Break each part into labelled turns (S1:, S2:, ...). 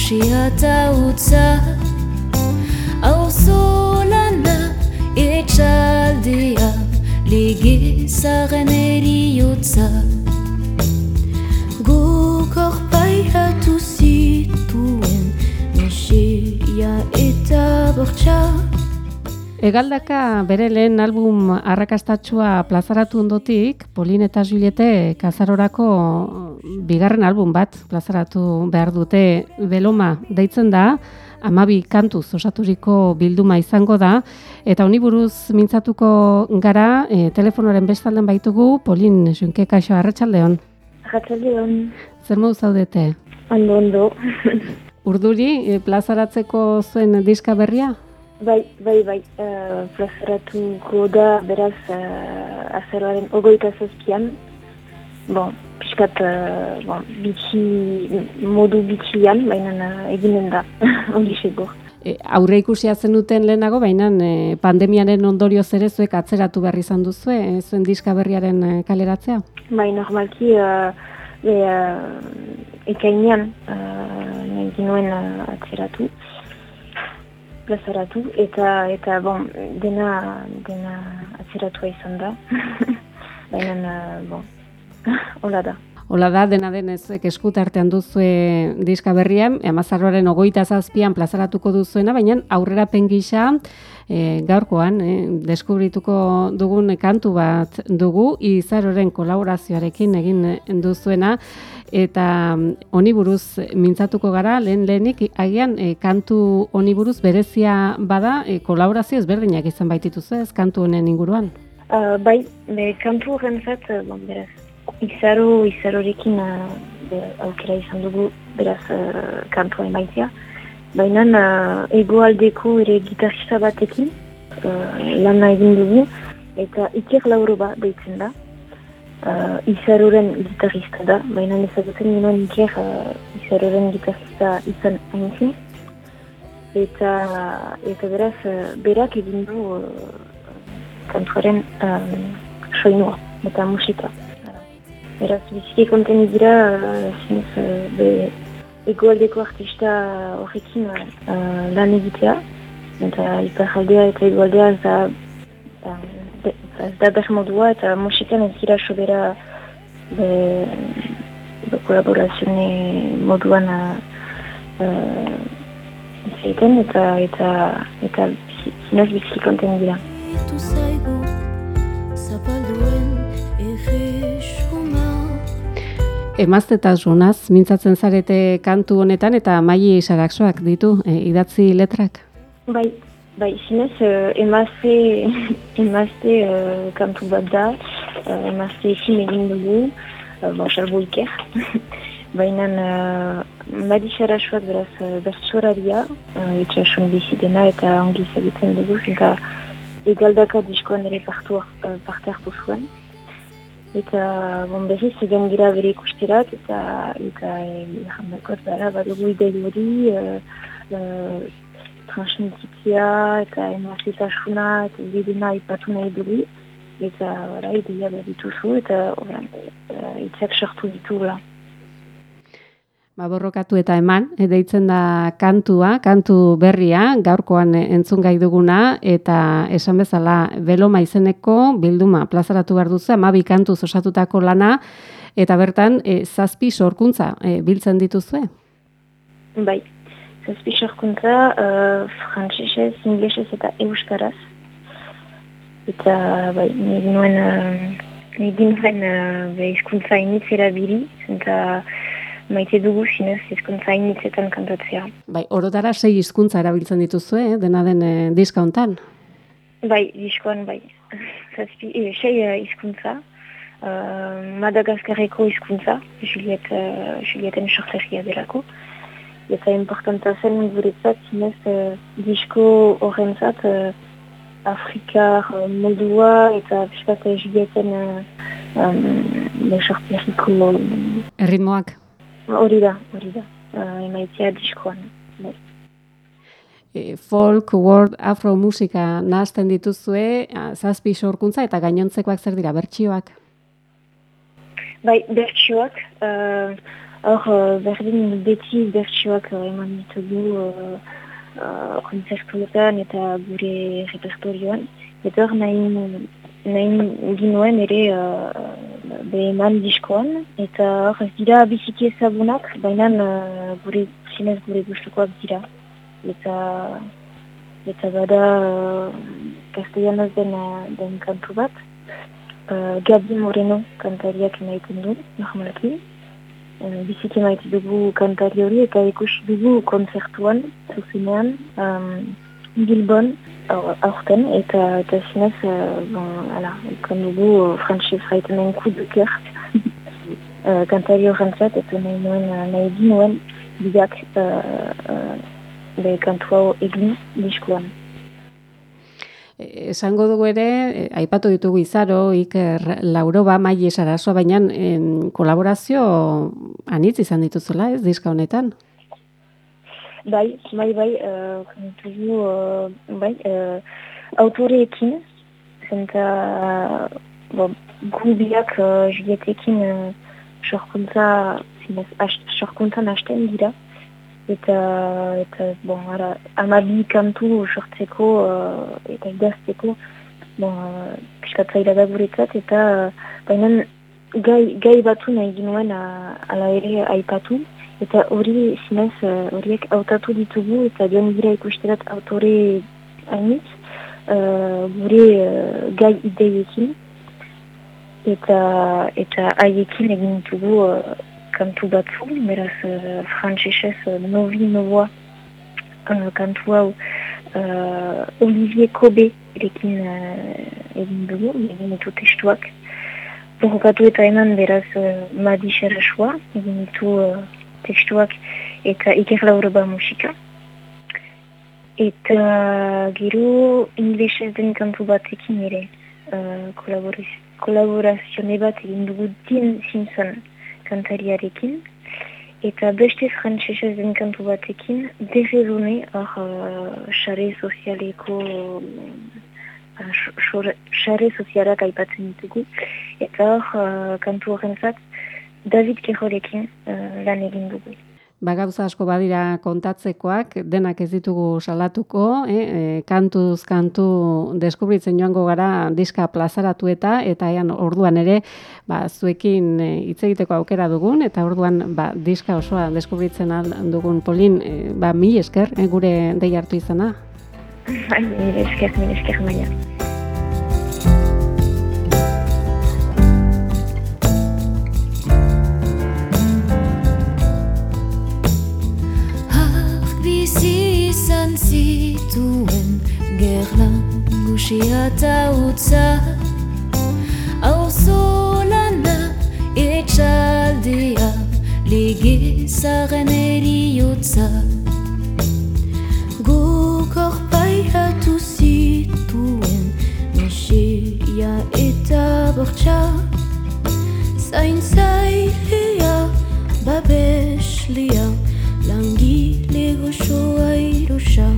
S1: Usia eta utza auzo lana etxaldea legezaren eriotza guk orpairatu zituen mesia eta bortxa.
S2: Egaldaka bere lehen album arrakastatsua plazaratu ondotik, Polin eta Juliette Kazarorako bigarren album bat plazaratu behar dute. Beloma deitzen da, 12 kantuz osaturiko bilduma izango da, eta honi buruz mintzatuko gara, telefonoaren bestalden baitugu, Polin Junke, kaixo, arratsaldeon.
S3: Arratsaldeon.
S2: Zer modu zaudete?
S3: Ondo.
S2: Urduri, plazaratzeko zuen diska berria?
S3: Bai, plazaratuko da beraz azaroaren 27an. Piskat modu bitxian, baina eginen da, hori segur.
S2: Aurre ikusia zenuten lehenago, baina pandemiaren ondorioz ere zuek atzeratu behar izan duzue, zuen diska berriaren kaleratzea?
S3: Bai, normalki ekainean nahi ginuen atzeratu. Plazaratu, eta dena atzeratua izan da. Baina, hola da.
S2: Hola da, dena denez eskuta artean duzue diska berrian, azaroaren 27an plazaratuko duzuena, baina aurrerapen gisa gaurkoan deskubrituko dugun kantu bat dugu, Izaroren kolaborazioarekin egin duzuena, eta honi buruz mintzatuko gara, lehenik agian kantu honi buruz berezia bada, kolaborazio ezberdinak izan baitituzu ez kantu honen inguruan?
S3: Bai, kantu horrentzat, beraz, Izarorekin aukera izan dugu, beraz, kantua emaitzea. Baina egoaldeko ere gitarrista batekin lana egin dugu, eta Iker Lauroba deitzen da. Izaroren gitarrista da, baina ezagutzen ginoen Iker Izaroren gitarrista izan haintzen. Eta beraz, berak egin du kantuaren soinua eta musika. Beraz, biziki konten dira, egoaldeko artista horrekin lan egitea. Eta iparraldea eta egoaldea ez da bermodua eta musikan ez dira sobera kolaborazione moduan izaiten eta zinez biziki konten dira.
S2: Emaztetasunaz mintzatzen zarete kantu honetan eta Maili Saraxoak ditu idatzi letrak?
S3: Bai, zinez emazte kantu bat da, emazte ezin egin dugu, salbo Iker. Baina Maili Saraxoak beraz bertsoraria, etxasun bizi dena eta ongi zagutzen dugu, zinka egaldaka diskoan ere parte hartu zuen. Eta berriz egan gira bere ikusterak eta jandakot badugu idei hori, transmititzea eta emaztetasuna eta bidena ipatu nahi dugu. Eta ideia badituzu eta itzak sortu ditugula.
S2: Borrokatu eta eman, deitzen da kantua, kantu berria, gaurkoan entzun gai duguna, eta esan bezala Beloma izeneko bilduma plazaratu behar duzu, 12 kantuz osatutako lana, eta bertan 7 sorkuntza biltzen dituzue?
S3: Bai, 7 sorkuntza, frantsesez, inglesez eta euskaraz. Eta bai, egin nuen hizkuntza initzera biri, eta maite dugu zinez hizkuntza initzetan kantatzea.
S2: Bai, orotara 6 hizkuntza erabiltzen dituzue, dena den diska hontan?
S3: Bai, diskoan bai. 6 hizkuntza, Madagaskarreko hizkuntza, Julietten sortleria delako. Eta importanta zen guretzat zinez disko horrentzat Afrikar modua eta piskat Julietten sortleriko
S2: erritmoak.
S3: Hori da, emaitzea diskoan.
S2: Folk, world, afro musika nahazten dituzue, 7 sorkuntza eta gainontzekoak zer dira, bertsioak?
S3: Bai, bertsioak, Hor, berdin beti bertsioak eman ditugu konzertuetan eta gure repertorioan. Eta hor nahi ginuen ere beheman diskoan. Eta hor ez dira biziki ezagunak, baina zinez gure gustukoak dira. Eta bada castellanoz den kantu bat. Gabi Moreno kantariak emaiten du, normalki. Biziki maite dugu kantari hori eta ikusi dugu konzertuan, zuzenean, Bilbon, aurten, eta zinez, ikan dugu frantxez haitenen coup de cœur kantari horrentzat, eta nahi dinuen biak kantu hau egin diskoan.
S2: Esango dugu ere, aipatu ditugu Izaro, Iker, Lauroba, Maile Sarasoa, baina kolaborazio anitz izan dituzula, ez, diska honetan?
S3: Bai, autoreekin, zenta gu biak Julietekin sorkuntzan hasten dira. Eta amabi kantu sortzeko eta idazteko piskatzaila da guretzat, eta baina gai batu nahi ginuen ala ere aipatu, eta hori zinez horiek hautatu ditugu, eta joan gira ikusterat autore hainitz gure gai ideiekin, eta haiekin egin ditugu kantu batzu, beraz frantsesez novi novoa kantu hau Olivier Kobe erekin egin dugu, egin ditu testuak. Borrokatu eta eman beraz Madi Sarasoa egin ditu testuak eta Iker Lauroba musika. Eta gero inglesez den kantu batekin ere kolaborazione bat egin dugu Dean Simpson kantariarekin, eta beste frantsesez den kantu batekin Derezone, xare sozialeko xare sozialak aipatzen ditugu, eta kantu horrentzat David Kerolekin lan egin dugu.
S2: Gauza asko badira kontatzekoak, denak ez ditugu salatuko, kantuz kantu deskubritzen joango gara diska plazaratu eta ean orduan ere zuekin hitz egiteko aukera dugun, eta orduan diska osoa deskubritzen dugun Polin, mil esker gure dei hartu izana.
S3: Mil esker Maia.
S1: Izan zituen gerlan gusia eta utza, auzolana etxaldea legezaren eriotza. Guk orpairatu zituen mesia eta bortxa, zaintzailea babeslia langile goxoa iruxa.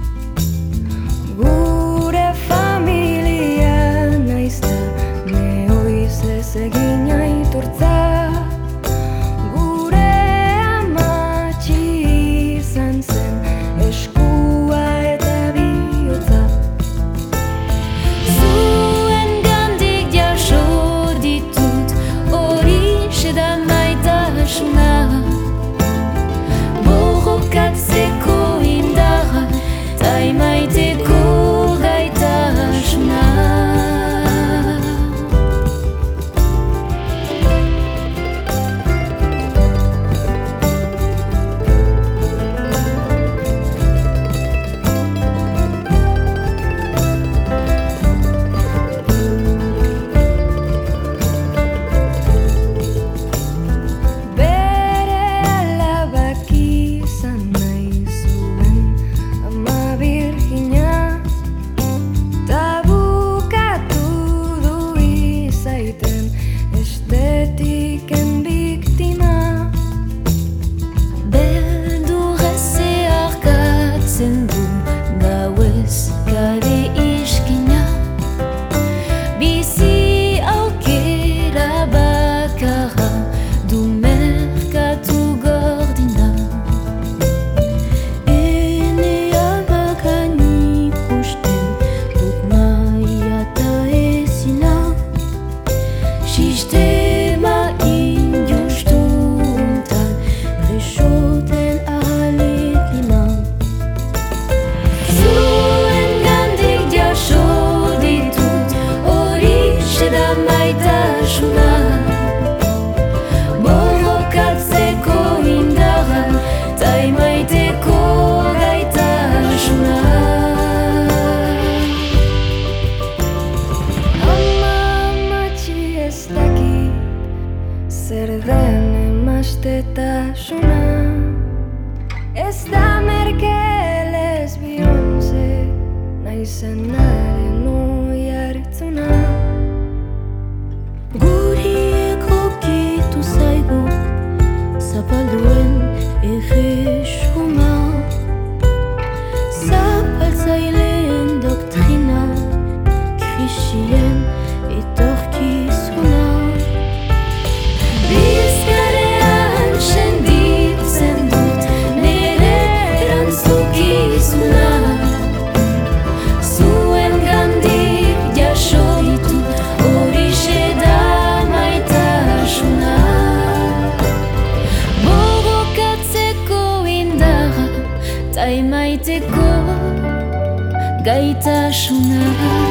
S1: Gure familia naizta neoiz ez egin aitortza, gure amatxi horixe da maitasuna, borrokatzeko indarra, ta emaiteko gaitasuna. Ama amatxi ez dakit zer den emastetasuna, ez da Merkel ez Beyoncé, naizenaren oi hartzuna. Guri egokitu zaigu zapalduen erreskuma, zapaltzaileen doktrina, krisien etorkizuna. Bizkarrean senditzen dut nire erantzukizuna, zuen gandik jaso ditut horixe da maitasuna, borrokatzeko indarra ta emaiteko gaitasuna.